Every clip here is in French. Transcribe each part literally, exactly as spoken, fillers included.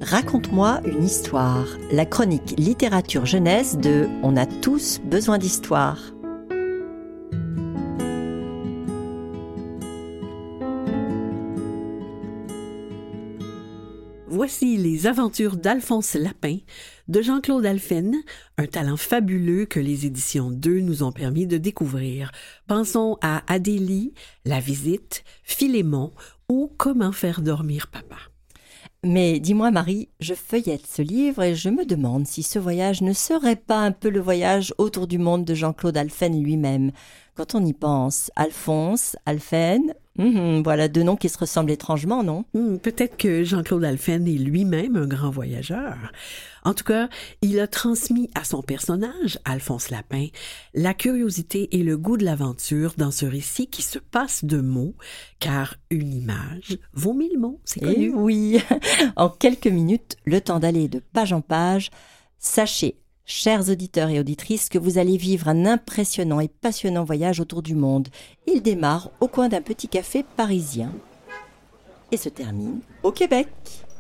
Raconte-moi une histoire, la chronique littérature jeunesse de On a tous besoin d'histoire. Voici les aventures d'Alphonse Lapin, de Jean-Claude Alphen, un talent fabuleux que les éditions deux nous ont permis de découvrir. Pensons à Adélie, La Visite, Philémon ou Comment faire dormir papa. Mais dis-moi Marie, je feuillette ce livre et je me demande si ce voyage ne serait pas un peu le voyage autour du monde de Jean-Claude Alphen lui-même. Quand on y pense, Alphonse, Alphen, hum, voilà deux noms qui se ressemblent étrangement, non? Hmm, peut-être que Jean-Claude Alphen est lui-même un grand voyageur. En tout cas, il a transmis à son personnage, Alphonse Lapin, la curiosité et le goût de l'aventure dans ce récit qui se passe de mots, car une image vaut mille mots, c'est connu. Eh oui, en quelques minutes, le temps d'aller de page en page, sachez, chers auditeurs et auditrices, que vous allez vivre un impressionnant et passionnant voyage autour du monde. Il démarre au coin d'un petit café parisien et se termine au Québec.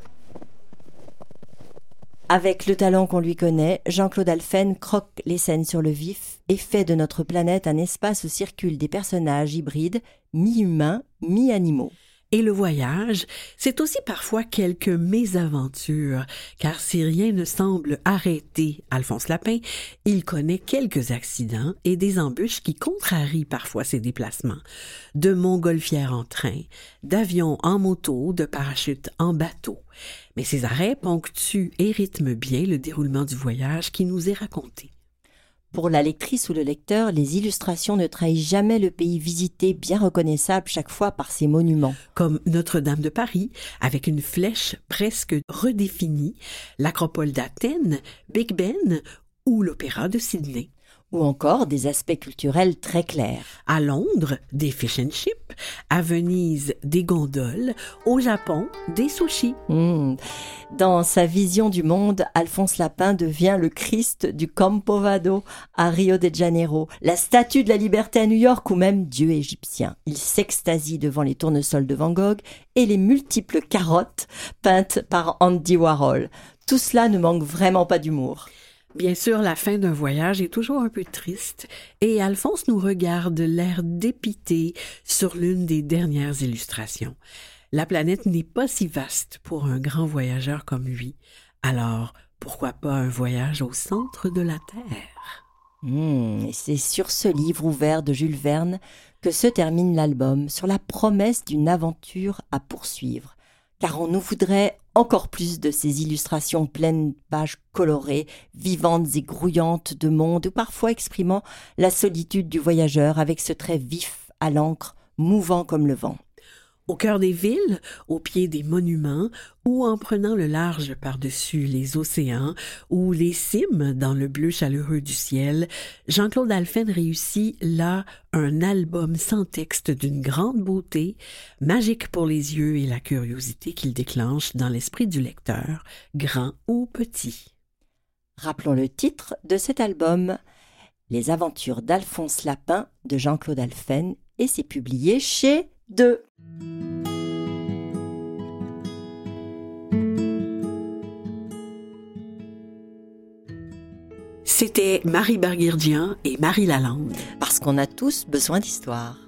Avec le talent qu'on lui connaît, Jean-Claude Alphen croque les scènes sur le vif et fait de notre planète un espace où circulent des personnages hybrides, mi-humains, mi-animaux. Et le voyage, c'est aussi parfois quelques mésaventures, car si rien ne semble arrêter Alphonse Lapin, il connaît quelques accidents et des embûches qui contrarient parfois ses déplacements. De montgolfières en train, d'avions en moto, de parachutes en bateau. Mais ces arrêts ponctuent et rythment bien le déroulement du voyage qui nous est raconté. Pour la lectrice ou le lecteur, les illustrations ne trahissent jamais le pays visité, bien reconnaissable chaque fois par ses monuments. Comme Notre-Dame de Paris, avec une flèche presque redéfinie, l'Acropole d'Athènes, Big Ben ou l'Opéra de Sydney. Ou encore des aspects culturels très clairs. À Londres, des fish and chips. À Venise, des gondoles. Au Japon, des sushis. Mmh. Dans sa vision du monde, Alphonse Lapin devient le Christ du Campovado à Rio de Janeiro, la statue de la liberté à New York ou même Dieu égyptien. Il s'extasie devant les tournesols de Van Gogh et les multiples carottes peintes par Andy Warhol. Tout cela ne manque vraiment pas d'humour. Bien sûr, la fin d'un voyage est toujours un peu triste et Alphonse nous regarde l'air dépité sur l'une des dernières illustrations. La planète n'est pas si vaste pour un grand voyageur comme lui. Alors, pourquoi pas un voyage au centre de la Terre? Mmh, et c'est sur ce livre ouvert de Jules Verne que se termine l'album, sur la promesse d'une aventure à poursuivre. Car on nous voudrait encore plus de ces illustrations pleines de pages colorées, vivantes et grouillantes de monde, ou parfois exprimant la solitude du voyageur avec ce trait vif à l'encre, mouvant comme le vent. Au cœur des villes, au pied des monuments, ou en prenant le large par-dessus les océans, ou les cimes dans le bleu chaleureux du ciel, Jean-Claude Alphen réussit là un album sans texte d'une grande beauté, magique pour les yeux et la curiosité qu'il déclenche dans l'esprit du lecteur, grand ou petit. Rappelons le titre de cet album, Les aventures d'Alphonse Lapin de Jean-Claude Alphen, et c'est publié chez Deux. C'était Marie Barguirdian et Marie Lalande. Parce qu'on a tous besoin d'histoire.